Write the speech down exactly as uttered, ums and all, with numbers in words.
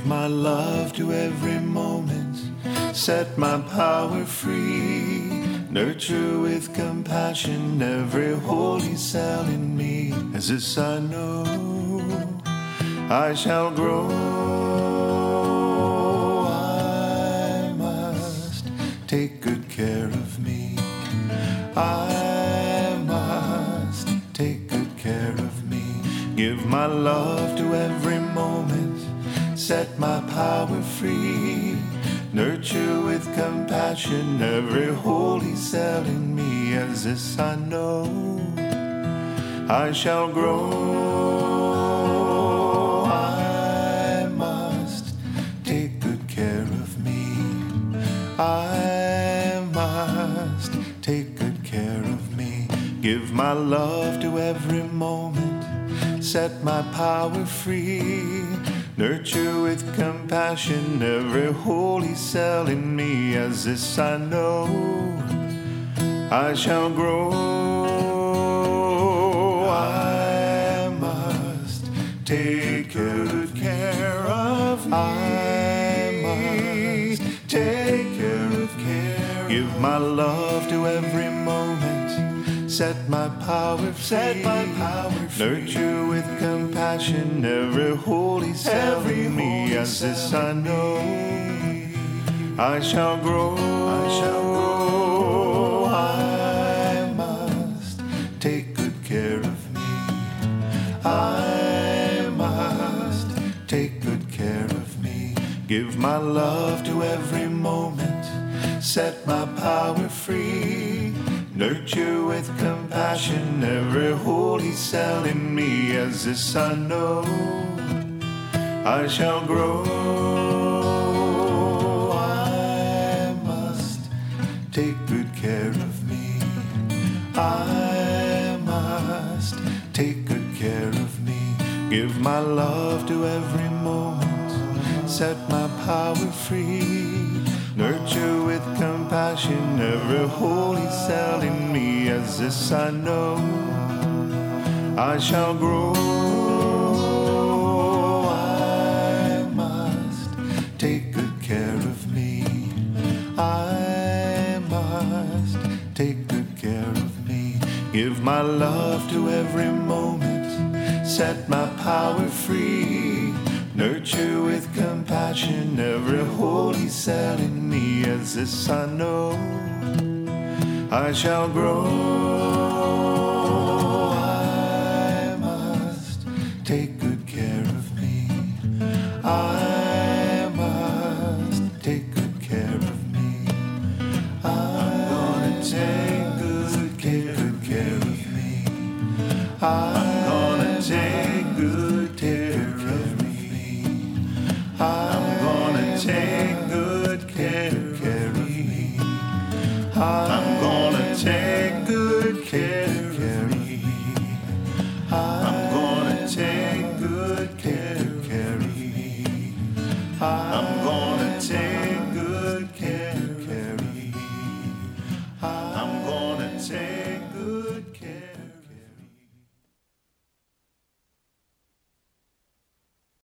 my love to every moment, set my power free, nurture with compassion every holy cell in me. As this I know, I shall grow. I must take good care of me. I must take good care of me. Give my love to every moment, set my power free, nurture with compassion every holy cell in me. As this I know, I shall grow. I must take good care of me. I must take good care of me. Give my love to every moment, set my power free, nurture with compassion every holy cell in me. As this I know, I shall grow. I must take good care of me. I must take good care. Give my love to every moment, set my power free, set my power free, nurture with compassion every holy cell in me. As this I know, I shall grow. I shall grow. I must take good care of me. I must take good care of me. Give my love to every moment, set my power free, nurture with compassion every holy cell in me. As this I know, I shall grow. I must take good care of me. I must take good care of me. Give my love to every moment, set my power free, nurture with compassion every holy cell in me. As this I know, I shall grow. I must take good care of me. I must take good care of me. Give my love to every moment, set my power free, nurture with compassion every holy cell in me. As this I know, I shall grow. I must take good care of me. I must take good care of me. I'm gonna take good care, good care of me. I'm gonna take good care of me. I'm gonna take good care, care of me. I'm